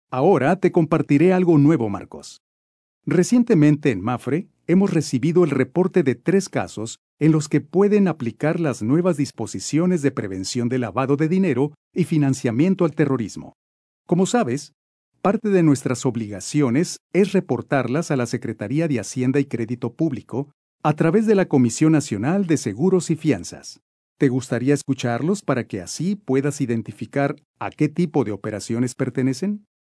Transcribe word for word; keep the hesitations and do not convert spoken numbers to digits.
Ahora te compartiré algo nuevo, Marcos. Recientemente en Mafre hemos recibido el reporte de tres casos en los que pueden aplicar las nuevas disposiciones de prevención de lavado de dinero y financiamiento al terrorismo. Como sabes, parte de nuestras obligaciones es reportarlas a la Secretaría de Hacienda y Crédito Público a través de la Comisión Nacional de Seguros y Fianzas. ¿Te gustaría escucharlos para que así puedas identificar a qué tipo de operaciones pertenecen?